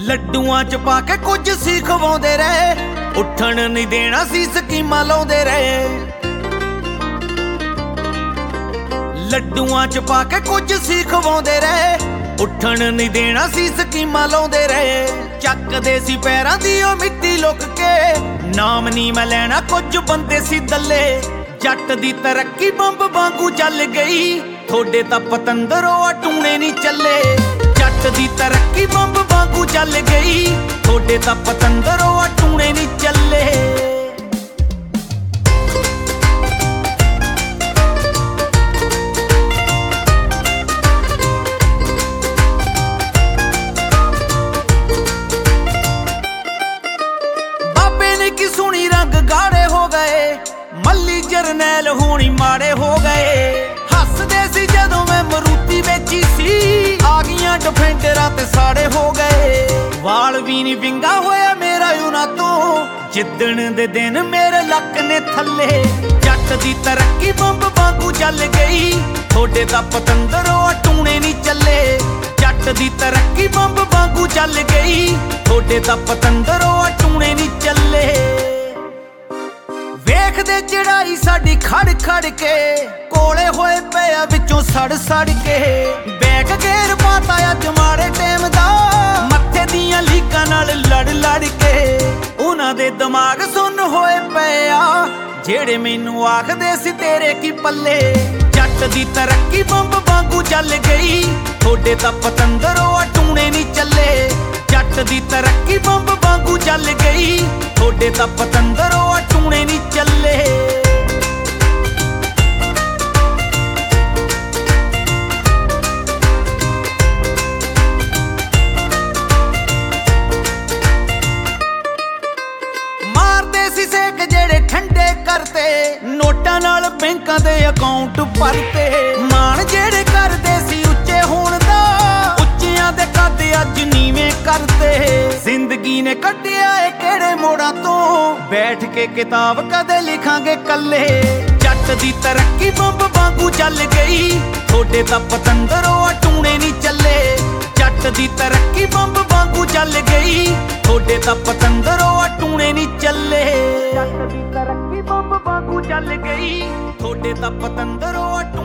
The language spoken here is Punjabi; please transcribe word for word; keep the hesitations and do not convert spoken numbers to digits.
ਲੱਡੂਆਂ ਚ ਪਾ ਕੇ ਕੁਝ ਸੀ ਖਵਾਉਂਦੇ ਰਹੇ, ਉੱਠਣ ਨਹੀਂ ਦੇਣਾ ਸੀ ਸਕੀਮਾਂ ਲਾਉਂਦੇ ਰਹੇ। ਲੱਡੂਆਂ ਚ ਪਾ ਕੇ ਕੁਝ ਸੀ ਖਵਾਉਂਦੇ ਰਹੇ, ਉੱਠਣ ਨਹੀਂ ਦੇਣਾ ਸੀ ਸਕੀਮਾਂ ਲਾਉਂਦੇ ਰਹੇ। ਚੱਕਦੇ ਸੀ ਪੈਰਾਂ ਦੀ ਉਹ ਮਿੱਟੀ ਲੁੱਕ ਕੇ, ਨਾਮ ਨਹੀਂ ਮੈਂ ਲੈਣਾ ਕੁਝ ਬੰਦੇ ਸੀ ਦੱਲੇ। ਜੱਟ ਦੀ ਤਰੱਕੀ ਬੰਬ ਵਾਂਗੂ ਚੱਲ ਗਈ, ਥੋੜੇ ਤਾਂ ਪਤੰਦਰੋਂ ਟੂਣੇ ਨਹੀਂ ਚੱਲੇ। ਜੱਟ ਦੀ ਤਰੱਕੀ ਬੰਬ ਵਾਂਗੂ ਚੱਲ ਗਈ, ਥੋੜੇ ਤਾਂ ਪਤੰਦਰੋਂ ਟੂਣੇ ਨਹੀਂ ਚੱਲੇ। ਬਾਬੇ ਨੇ ਕੀ ਸੁਣੀ ਰੰਗ ਗਾੜੇ ਹੋ ਗਏ, ਮੱਲੀ ਜਰਨੈਲ ਹੋਣੀ ਮਾੜੇ ਹੋ ਗਏ। ਹੱਸਦੇ ਸੀ ਜਦੋਂ ਮੈਂ ਮਰੂਤੀ ਵੇਚੀ ਸੀ, ਆ ਗਈਆਂ ਡਿਫੈਂਡਰਾਂ ਤੇ ਸਾੜੇ ਹੋ ਗਏ। ਵਾਲ ਵੀ ਨਹੀਂ ਵਿੰਗਾ ਹੋਇਆ ਮੇਰਾ ਉਹਨਾਂ ਤੋਂ, ਜਿੱਦਣ ਦੇ ਦਿਨ ਮੇਰੇ ਲੱਕ ਨੇ ਥੱਲੇ। ਜੱਟ ਦੀ ਤਰੱਕੀ ਬੰਬ ਵਾਂਗੂ ਚੱਲ ਗਈ, ਥੋੜੇ ਤਾਂ ਪਤੰਦਰੋਂ ਟੂਣੇ ਨਹੀਂ ਚੱਲੇ। ਜੱਟ ਦੀ ਤਰੱਕੀ ਬੰਬ ਵਾਂਗੂ ਚੱਲ ਗਈ, ਥੋੜੇ ਤਾਂ ਪਤੰਦਰੋਂ ਟੂਣੇ ਨਹੀਂ ਚੱਲੇ। ਵੇਖਦੇ ਚੜਾਈ ਸਾਡੀ ਖੜ ਖੜ ਕੇ, ਕੋਲੇ ਹੋਏ ਪਿਆ ਵਿੱਚੋਂ ਸੜ ਸੜ ਕੇ। ਬੈਕ ਗੇਰ ਪਾਤਾ ਅੱਜ ਮਾੜੇ ਟਾਈਮ ਦਾ, ਮੱਥੇ ਦੀਆਂ ਲੀਕਾਂ ਨਾਲ ਲੜ ਲੜ ਕੇ। ਉਹਨਾਂ ਦੇ ਦਿਮਾਗ ਸੁੰਨ ਹੋਏ ਪਿਆ, ਜਿਹੜੇ ਮੈਨੂੰ ਆਖਦੇ ਸੀ ਤੇਰੇ ਕੀ ਪੱਲੇ। ਜੱਟ ਦੀ ਤਰੱਕੀ ਬੰਬ ਵਾਂਗੂ ਚੱਲ ਗਈ, ਥੋੜੇ ਤਾਂ ਪਤੰਦਰੋਂ ਟੂਣੇ ਨਹੀਂ ਚੱਲੇ। ਜੱਟ ਦੀ ਤਰੱਕੀ ਬੰਬ ਵਾਂਗੂ ਚੱਲ ਗਈ, ਥੋੜੇ ਤਾਂ ਪਤੰਦਰੋਂ ਟੂਣੇ ਨਹੀਂ ਚੱਲੇ। ਮਾਰਦੇ ਸੀ ਸੇਕ ਜਿਹੜੇ ਠੰਡੇ ਕਰਤੇ, ਨੋਟਾਂ ਨਾਲ ਬੈਂਕਾਂ ਦੇ ਅਕਾਊਂਟ ਭਰਤੇ। ਮਾਣ ਜਿਹੜੇ ਕਰਦੇ ਸੀ ਉੱਚੇ ਹੋਣ ਦਾ, ਉੱਚਿਆਂ ਦੇ ਕੱਦ ਅੱਜ ਨੀਵੇਂ ਕਰਤੇ। ਜ਼ਿੰਦਗੀ ਨੇ ਕੱਢਿਆ ਏ ਕਿਹੜੇ ਮੋੜਾਂ ਤੋਂ, ਬੈਠ ਕੇ ਕਿਤਾਬ ਕਦੇ ਲਿਖਾਂਗੇ ਕੱਲੇ। ਜੱਟ ਦੀ ਤਰੱਕੀ ਬੰਬ ਵਾਂਗੂ ਚੱਲ ਗਈ, ਥੋੜੇ ਤਾਂ ਪਤੰਦਰੋਂ ਟੂਣੇ ਨਹੀਂ ਚੱਲੇ। ਜੱਟ ਦੀ ਤਰੱਕੀ ਬੰਬ ਵਾਂਗੂ ਚੱਲ ਗਈ, ਥੋੜੇ ਤਾਂ ਪਤੰਦਰੋਂ ਟੂਣੇ ਨਹੀਂ ਚੱਲੇ। ਜੱਟ ਦੀ ਤਰੱਕੀ ਬੰਬ ਵਾਂਗੂ ਚੱਲ ਗਈ, ਥੋੜੇ ਤਾਂ ਪਤੰਦਰੋਂ